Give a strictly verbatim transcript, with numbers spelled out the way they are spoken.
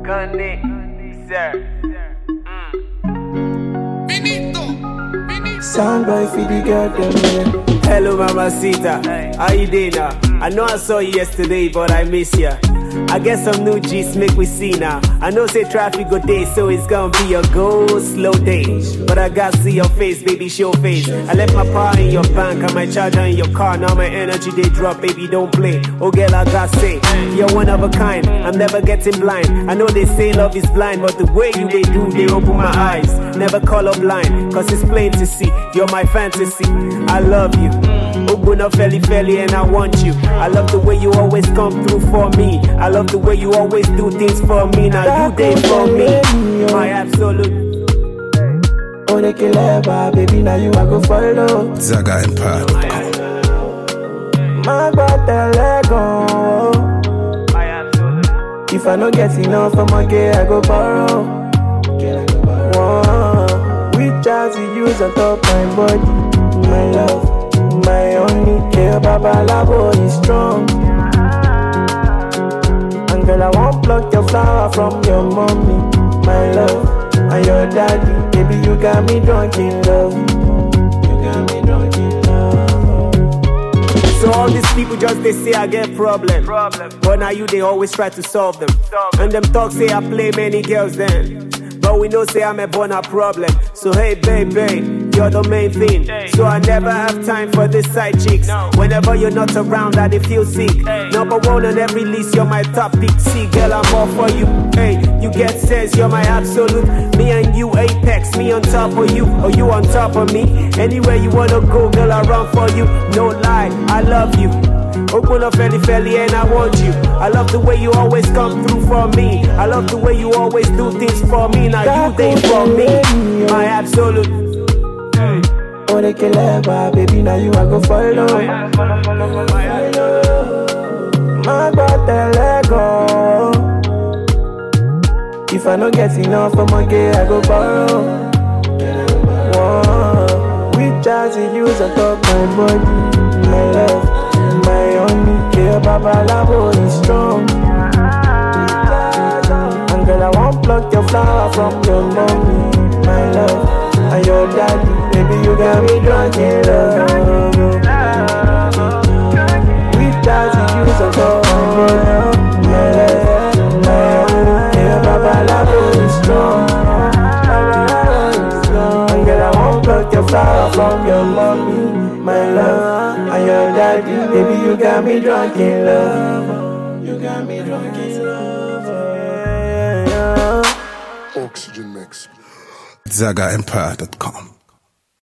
Gunny, sir. Soundboy for the girl them. Hello mamacita, how you doing now? I know I saw you yesterday, but I miss ya. I get some new G's, make we see now. I know say traffic go day, so it's gonna be a go slow day. But I got to see your face, baby, show face. I left my power in your bank, and my charger in your car. Now my energy they drop, baby, don't play. Oh girl, I got say, you're one of a kind. I'm never getting blind. I know they say love is blind, but the way you they do, they open my eyes. Never colorblind, cause it's plain to see. You're my fantasy, I love you. Oguna felly felly and I want you. I love the way you always come through for me. I love the way you always do things for me. Now you there for me, my absolute. Oh, they kill ever, baby, now you I go follow. Zaga Empire dot com. My brother, let go. My absolute. If I don't get enough from my girl, I go borrow. Girl, I go borrow. We just use on top my body, my love. My only care, Baba Labo is strong. And girl, I won't pluck your flower from your mommy, my love, and your daddy. Baby, you got me drunk in love. You got me drunk in love. So all these people just they say I get problem, problem. But now you they always try to solve them. Solve and them talk say I play many girls then. But we know say I'm a born a problem. So hey baby, you're the main thing. So I never have time for this side chicks. Whenever you're not around, I dey feel sick. Number one on every list, you're my top pick. See girl, I'm all for you. Hey, you get sense, you're my absolute. Me and you apex, me on top of you, or you on top of me. Anywhere you wanna go, girl, I run for you. No lie, I love you. Open up felly felly and I want you. I love the way you always come through for me. I love the way you always do things for me. Now you there for me, my absolute. Hey. Oh, they kill ever, baby, now you I go follow. My brother, let go. If I don't get enough from my girl, I go borrow. Whoa. We just use on top my body, my love. My only care, Baba Labo is strong. And girl, I won't pluck your flower from your mommy, my love, and your daddy. Baby, you got me drunk in love. We just use a love, my love. My only care, Baba Labo is strong. And girl, I won't pluck your flower from your mommy, my love, and your daddy. Baby, you got me drunk in love. You got me drunk in love. Yeah, yeah. Oxygen Mix. Zaga Empire dot com.